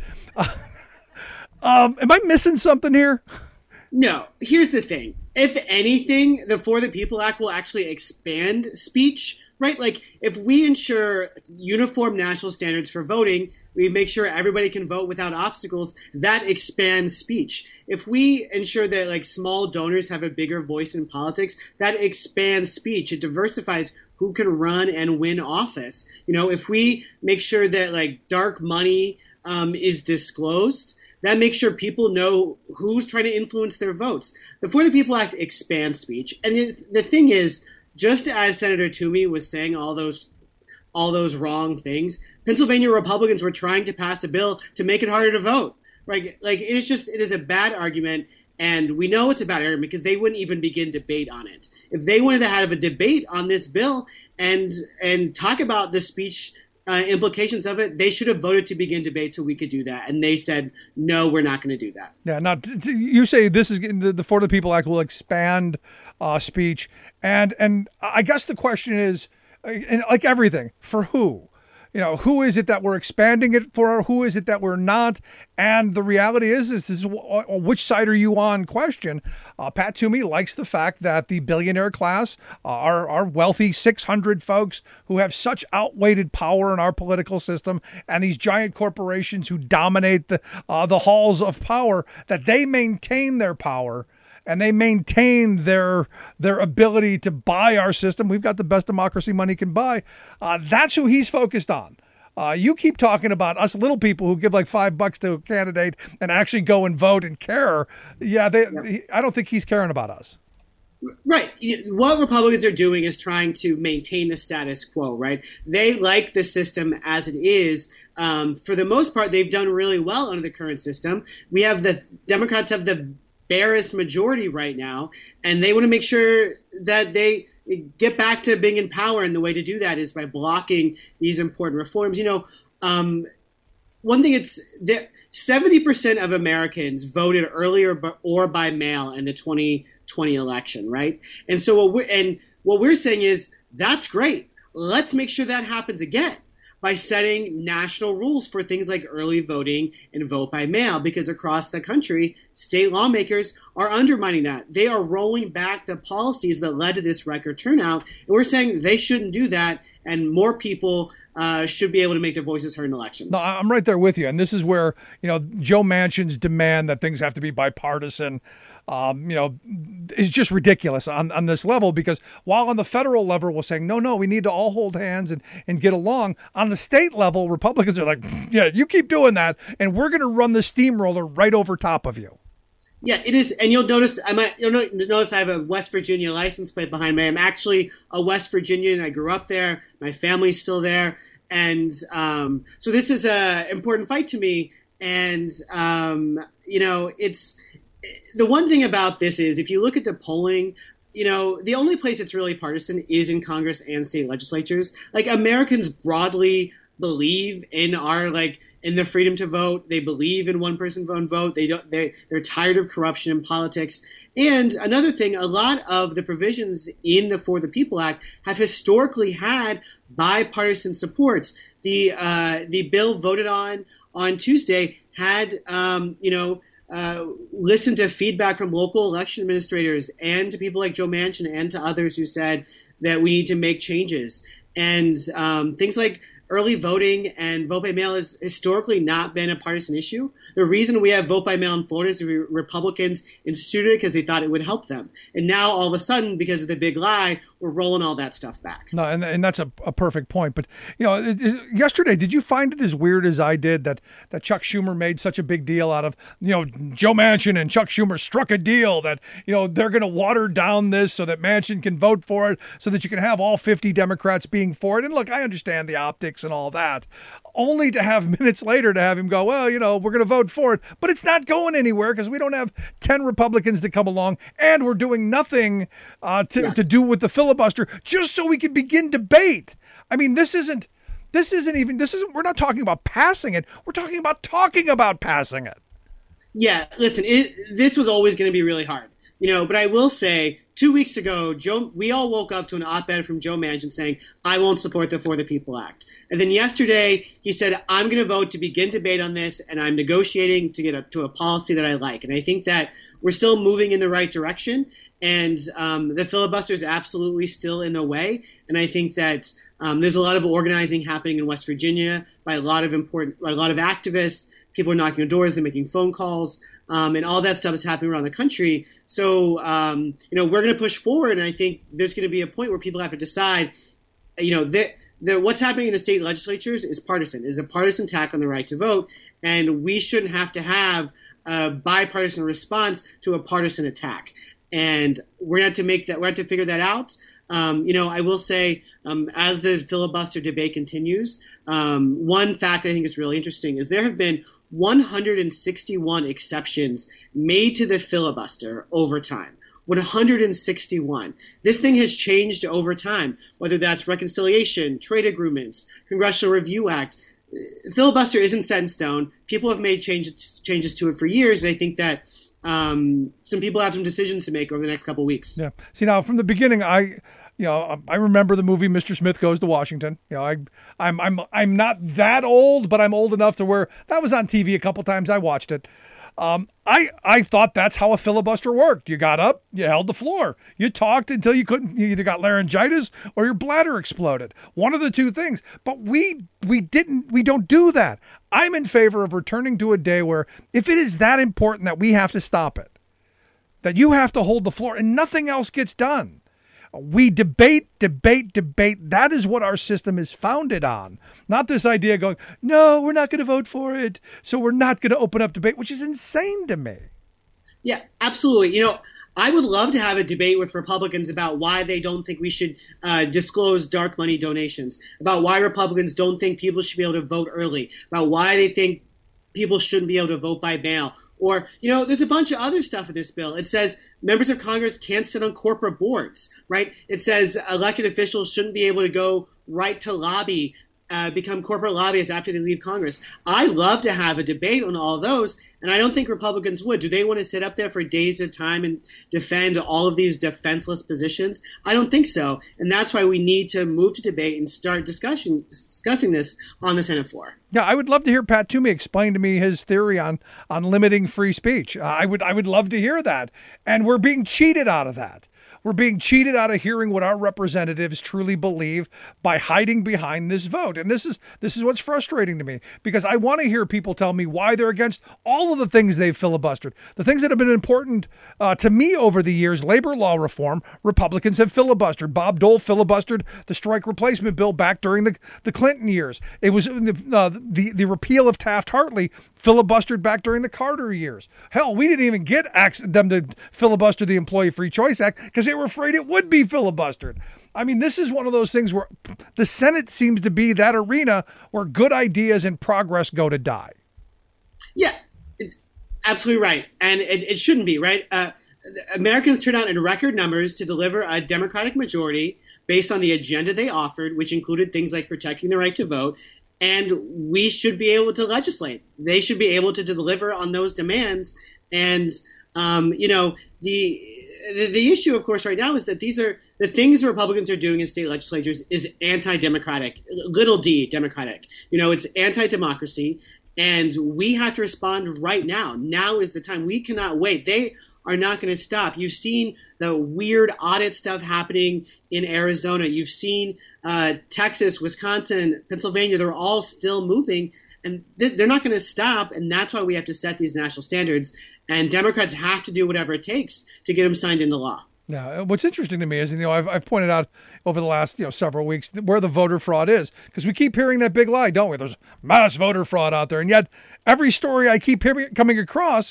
Am I missing something here? No, here's the thing. If anything, the For the People Act will actually expand speech, right? Like, if we ensure uniform national standards for voting, we make sure everybody can vote without obstacles, that expands speech. If we ensure that, like, small donors have a bigger voice in politics, that expands speech. It diversifies who can run and win office. You know, if we make sure that, like, dark money is disclosed, that makes sure people know who's trying to influence their votes. The For the People Act expands speech. And the thing is, just as Senator Toomey was saying all those wrong things, Pennsylvania Republicans were trying to pass a bill to make it harder to vote. Right? Like, it is a bad argument. And we know it's a bad argument because they wouldn't even begin debate on it. If they wanted to have a debate on this bill and talk about the speech implications of it, they should have voted to begin debate so we could do that. And they said, no, we're not going to do that. Yeah. Now, you say this is the For the People Act will expand speech. And I guess the question is, like everything, for who? You know, who is it that we're expanding it for? Who is it that we're not? And the reality is, this is which side are you on question. Pat Toomey likes the fact that the billionaire class, our wealthy 600 folks who have such outweighed power in our political system, and these giant corporations who dominate the halls of power, that they maintain their power and they maintain their ability to buy our system. We've got the best democracy money can buy. That's who he's focused on. You keep talking about us little people who give like $5 to a candidate and actually go and vote and care. Yeah, I don't think he's caring about us. Right. What Republicans are doing is trying to maintain the status quo, right? They like the system as it is. For the most part, they've done really well under the current system. The Democrats have the barest majority right now, and they want to make sure that they get back to being in power, and the way to do that is by blocking these important reforms. You know, one thing, it's that 70% of Americans voted earlier or by mail in the 2020 election, right? And so what we're saying is that's great. Let's make sure that happens again by setting national rules for things like early voting and vote by mail, because across the country, state lawmakers are undermining that. They are rolling back the policies that led to this record turnout, and we're saying they shouldn't do that, and more people should be able to make their voices heard in elections. No, I'm right there with you, and this is where, Joe Manchin's demand that things have to be bipartisan is just ridiculous on this level, because while on the federal level we're saying, no, we need to all hold hands and get along, on the state level, Republicans are like, yeah, you keep doing that, and we're going to run the steamroller right over top of you. Yeah, it is. And you'll notice I have a West Virginia license plate behind me. I'm actually a West Virginian. I grew up there. My family's still there. And so this is an important fight to me. And, the one thing about this is if you look at the polling, the only place it's really partisan is in Congress and state legislatures. Like, Americans broadly believe in in the freedom to vote. They believe in one person one vote. They're tired of corruption in politics. And another thing, a lot of the provisions in the For the People Act have historically had bipartisan support. The bill voted on Tuesday had listened to feedback from local election administrators and to people like Joe Manchin and to others who said that we need to make changes. And things like early voting and vote by mail has historically not been a partisan issue. The reason we have vote by mail in Florida is the Republicans instituted it because they thought it would help them. And now all of a sudden, because of the big lie, we're rolling all that stuff back. No, and that's a perfect point. But, yesterday, did you find it as weird as I did that Chuck Schumer made such a big deal out of, Joe Manchin and Chuck Schumer struck a deal that, they're going to water down this so that Manchin can vote for it so that you can have all 50 Democrats being for it. And look, I understand the optics and all that, only to have minutes later to have him go, well, we're going to vote for it, but it's not going anywhere because we don't have 10 Republicans to come along and we're doing nothing to do with the filibuster just so we can begin debate. I mean, we're not talking about passing it. We're talking about passing it. Yeah, listen, this was always going to be really hard. But I will say 2 weeks ago, we all woke up to an op-ed from Joe Manchin saying, I won't support the For the People Act. And then yesterday he said, I'm going to vote to begin debate on this, and I'm negotiating to get up to a policy that I like. And I think that we're still moving in the right direction. And the filibuster is absolutely still in the way. And I think that there's a lot of organizing happening in West Virginia by a lot of activists. People are knocking on doors, they're making phone calls, and all that stuff is happening around the country. So, we're going to push forward, and I think there's going to be a point where people have to decide, what's happening in the state legislatures is a partisan attack on the right to vote, and we shouldn't have to have a bipartisan response to a partisan attack. And we're going to have to we have to figure that out. I will say, as the filibuster debate continues, one fact I think is really interesting is there have been 161 exceptions made to the filibuster over time. 161. This thing has changed over time, whether that's reconciliation, trade agreements, Congressional Review Act. Filibuster isn't set in stone. People have made changes to it for years. And I think that some people have some decisions to make over the next couple of weeks. Yeah. See, now from the beginning, I remember the movie Mr. Smith Goes to Washington. I'm not that old, but I'm old enough to where that was on TV a couple times. I watched it. I thought that's how a filibuster worked. You got up, you held the floor, you talked until you couldn't. You either got laryngitis or your bladder exploded. One of the two things. But we don't do that. I'm in favor of returning to a day where if it is that important that we have to stop it, that you have to hold the floor and nothing else gets done. We debate. That is what our system is founded on. Not this idea going, no, we're not going to vote for it, so we're not going to open up debate, which is insane to me. Yeah, absolutely. I would love to have a debate with Republicans about why they don't think we should disclose dark money donations, about why Republicans don't think people should be able to vote early, about why they think people shouldn't be able to vote by mail. Or, there's a bunch of other stuff in this bill. It says members of Congress can't sit on corporate boards, right? It says elected officials shouldn't be able to go right to lobby, become corporate lobbyists after they leave Congress. I love to have a debate on all those, and I don't think Republicans would. Do they want to sit up there for days at a time and defend all of these defenseless positions? I don't think so, and that's why we need to move to debate and start discussing this on the Senate floor. Yeah, I would love to hear Pat Toomey explain to me his theory on limiting free speech. I would love to hear that, and we're being cheated out of that. We're being cheated out of hearing what our representatives truly believe by hiding behind this vote. And this is what's frustrating to me, because I want to hear people tell me why they're against all of the things they've filibustered. The things that have been important to me over the years, labor law reform, Republicans have filibustered. Bob Dole filibustered the strike replacement bill back during the Clinton years. It was the repeal of Taft-Hartley filibustered back during the Carter years. Hell, we didn't even get them to filibuster the Employee Free Choice Act because they were afraid it would be filibustered. I mean, this is one of those things where the Senate seems to be that arena where good ideas and progress go to die. Yeah. Absolutely right. And it shouldn't be, right? Americans turned out in record numbers to deliver a Democratic majority based on the agenda they offered, which included things like protecting the right to vote. And we should be able to legislate. They should be able to deliver on those demands. And, the issue, of course, right now is that these are the things Republicans are doing in state legislatures is anti-democratic, little d democratic. It's anti-democracy. And we have to respond right now. Now is the time. We cannot wait. They are not going to stop. You've seen the weird audit stuff happening in Arizona. You've seen Texas, Wisconsin, Pennsylvania. They're all still moving. And they're not going to stop. And that's why we have to set these national standards. And Democrats have to do whatever it takes to get them signed into law. Now, what's interesting to me is, I've pointed out over the last, several weeks where the voter fraud is, because we keep hearing that big lie, don't we? There's mass voter fraud out there. And yet every story I keep coming across,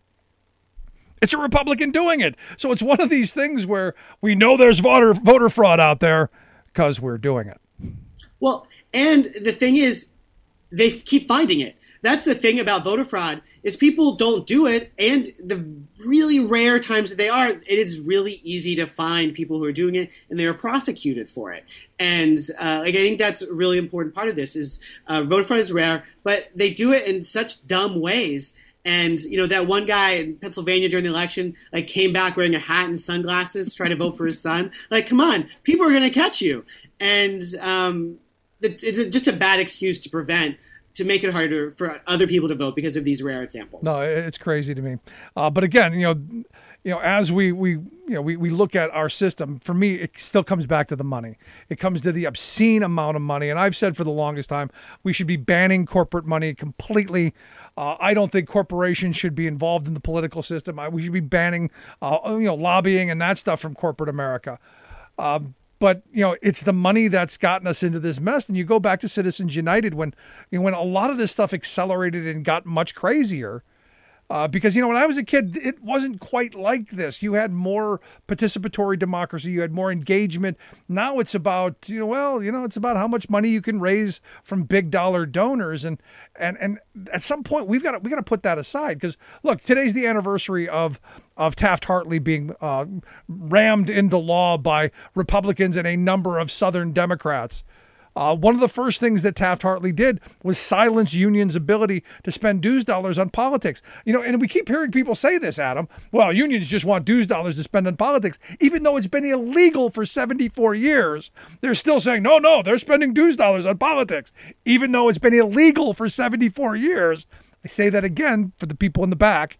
it's a Republican doing it. So it's one of these things where we know there's voter fraud out there because we're doing it. Well, and the thing is, they keep finding it. That's the thing about voter fraud is people don't do it, and the really rare times that they are, it is really easy to find people who are doing it, and they are prosecuted for it. And I think that's a really important part of this is voter fraud is rare, but they do it in such dumb ways. And that one guy in Pennsylvania during the election came back wearing a hat and sunglasses, trying to vote for his son. Come on, people are going to catch you, and it's just a bad excuse to make it harder for other people to vote because of these rare examples. No, it's crazy to me. But again, as we look at our system, for me, it still comes back to the money. It comes to the obscene amount of money. And I've said for the longest time, we should be banning corporate money completely. I don't think corporations should be involved in the political system. We should be banning, lobbying and that stuff from corporate America. But, it's the money that's gotten us into this mess. And you go back to Citizens United when a lot of this stuff accelerated and got much crazier. Because, when I was a kid, it wasn't quite like this. You had more participatory democracy. You had more engagement. Now it's about, it's about how much money you can raise from big dollar donors. And at some point we got to put that aside because, look, today's the anniversary of Taft-Hartley being rammed into law by Republicans and a number of Southern Democrats. One of the first things that Taft-Hartley did was silence unions' ability to spend dues dollars on politics. And we keep hearing people say this, Adam. Well, unions just want dues dollars to spend on politics. Even though it's been illegal for 74 years, they're still saying, no, they're spending dues dollars on politics. Even though it's been illegal for 74 years. I say that again for the people in the back.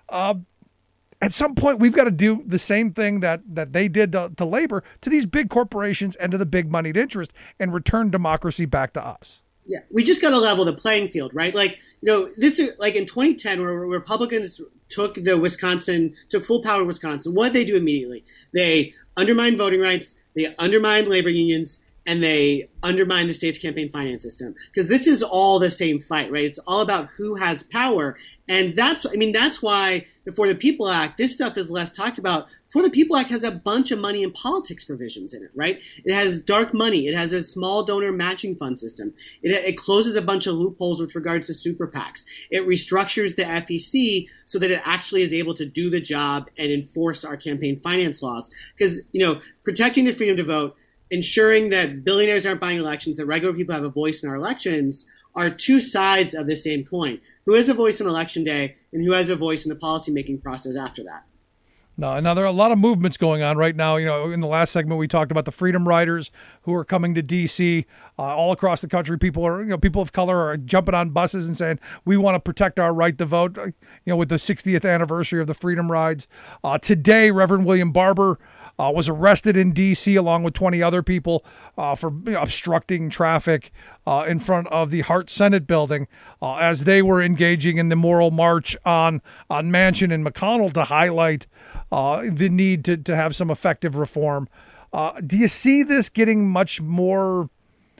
At some point, we've got to do the same thing that they did to labor, to these big corporations and to the big moneyed interest, and return democracy back to us. Yeah, we just got to level the playing field, right? This is in 2010, where Republicans took full power in Wisconsin. What did they do immediately? They undermined voting rights, they undermined labor unions, and they undermine the state's campaign finance system. Because this is all the same fight, right? It's all about who has power. And that's why the For the People Act, this stuff is less talked about. For the People Act has a bunch of money and politics provisions in it, right? It has dark money. It has a small donor matching fund system. It closes a bunch of loopholes with regards to super PACs. It restructures the FEC so that it actually is able to do the job and enforce our campaign finance laws. Because, protecting the freedom to vote, ensuring that billionaires aren't buying elections, that regular people have a voice in our elections, are two sides of the same coin. Who has a voice on election day and who has a voice in the policymaking process after that? Now there are a lot of movements going on right now. In the last segment, we talked about the Freedom Riders who are coming to D.C. All across the country. People of color are jumping on buses and saying, we want to protect our right to vote, with the 60th anniversary of the Freedom Rides. Today, Reverend William Barber was arrested in D.C. along with 20 other people for obstructing traffic in front of the Hart Senate building as they were engaging in the moral march on Manchin and McConnell to highlight the need to have some effective reform. Do you see this getting much more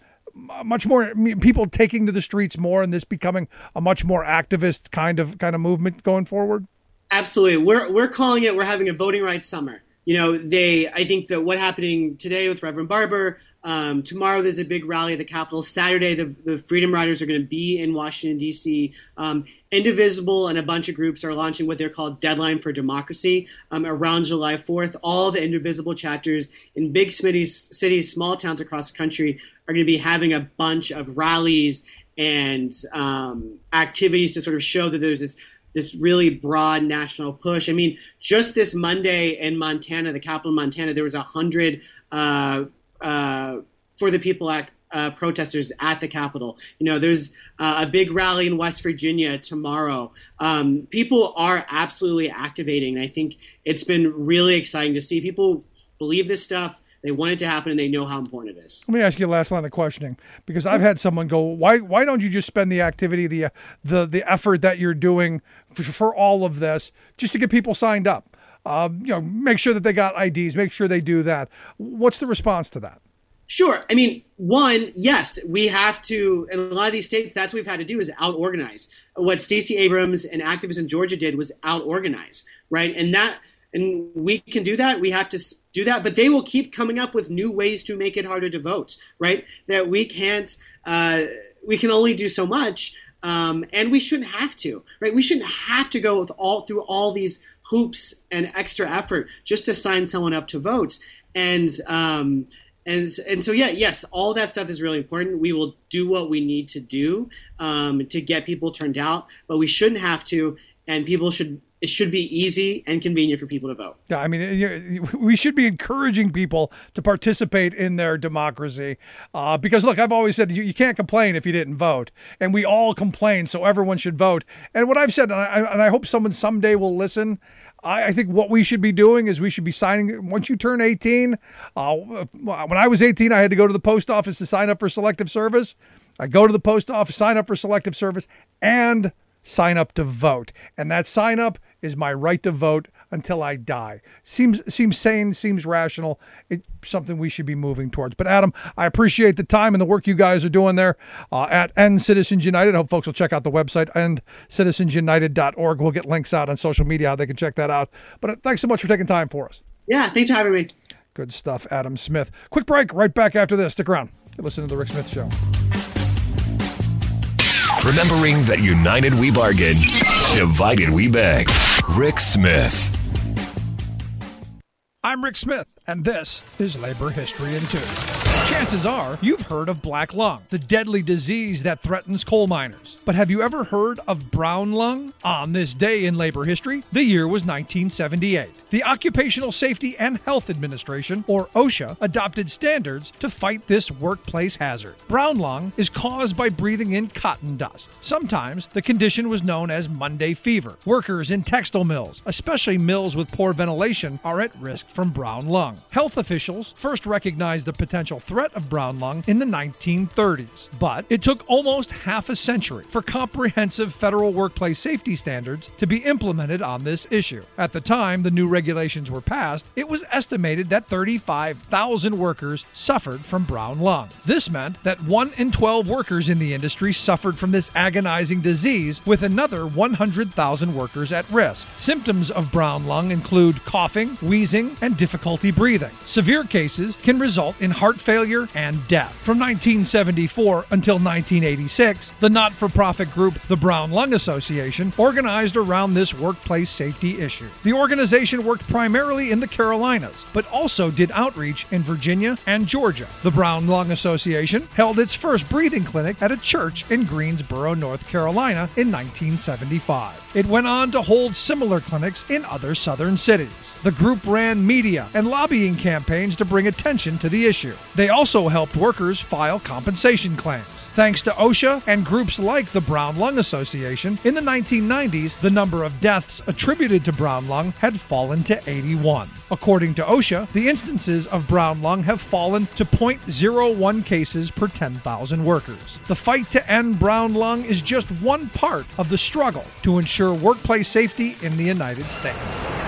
people taking to the streets more, and this becoming a much more activist kind of movement going forward? Absolutely. We're calling it, we're having a voting rights summer. I think that what happening today with Reverend Barber, Tomorrow there's a big rally at the Capitol. Saturday, the Freedom Riders are going to be in Washington, D.C. Indivisible and a bunch of groups are launching what they're called Deadline for Democracy around July 4th. All the Indivisible chapters in big cities, small towns across the country are going to be having a bunch of rallies and activities to sort of show that there's this really broad national push. I mean, just this Monday in Montana, the capital of Montana, there was 100 For the People Act protesters at the Capitol. There's a big rally in West Virginia tomorrow. People are absolutely activating. And I think it's been really exciting to see people believe this stuff. They want it to happen, and they know how important it is. Let me ask you a last line of questioning, because I've had someone go, why don't you just spend the activity, the effort that you're doing for all of this, just to get people signed up? Make sure that they got IDs, make sure they do that. What's the response to that? Sure. I mean, one, yes, we have to, in a lot of these states, that's what we've had to do is out-organize. What Stacey Abrams and activists in Georgia did was out-organize, right? And we can do that. We have to do that, but they will keep coming up with new ways to make it harder to vote, right? That we can't, we can only do so much, and we shouldn't have to, right? We shouldn't have to go through all these hoops and extra effort just to sign someone up to vote. And so, yes, all that stuff is really important. We will do what we need to do to get people turned out, but we shouldn't have to, and it should be easy and convenient for people to vote. Yeah, I mean, we should be encouraging people to participate in their democracy because, look, I've always said you can't complain if you didn't vote, and we all complain, so everyone should vote. And what I've said, and I hope someone someday will listen, I think what we should be doing is we should be signing, once you turn 18, when I was 18, I had to go to the post office to sign up for selective service. I go to the post office, sign up for selective service, and sign up to vote. And that sign up is my right to vote until I die. Seems sane, seems rational. It's something we should be moving towards. But Adam, I appreciate the time and the work you guys are doing there at End Citizens United. I hope folks will check out the website, endcitizensunited.org. We'll get links out on social media how they can check that out. But thanks so much for taking time for us. Yeah, thanks for having me. Good stuff, Adam Smith. Quick break, right back after this. Stick around. You're listening to The Rick Smith Show. Remembering that united we bargain, divided we beg. Rick Smith. I'm Rick Smith, and this is Labor History in 2. Chances are you've heard of black lung, the deadly disease that threatens coal miners. But have you ever heard of brown lung? On this day in labor history, the year was 1978. The Occupational Safety and Health Administration, or OSHA, adopted standards to fight this workplace hazard. Brown lung is caused by breathing in cotton dust. Sometimes the condition was known as Monday fever. Workers in textile mills, especially mills with poor ventilation, are at risk from brown lung. Health officials first recognized the potential threat of brown lung in the 1930s, but it took almost half a century for comprehensive federal workplace safety standards to be implemented on this issue. At the time the new regulations were passed, it was estimated that 35,000 workers suffered from brown lung. This meant that 1 in 12 workers in the industry suffered from this agonizing disease, with another 100,000 workers at risk. Symptoms of brown lung include coughing, wheezing, and difficulty breathing. Severe cases can result in heart failure and death. From 1974 until 1986, the not-for-profit group, the Brown Lung Association, organized around this workplace safety issue. The organization worked primarily in the Carolinas, but also did outreach in Virginia and Georgia. The Brown Lung Association held its first breathing clinic at a church in Greensboro, North Carolina in 1975. It went on to hold similar clinics in other southern cities. The group ran media and lobbying campaigns to bring attention to the issue. They also helped workers file compensation claims. Thanks to OSHA and groups like the Brown Lung Association, in the 1990s, the number of deaths attributed to brown lung had fallen to 81. According to OSHA, the instances of brown lung have fallen to 0.01 cases per 10,000 workers. The fight to end brown lung is just one part of the struggle to ensure workplace safety in the United States.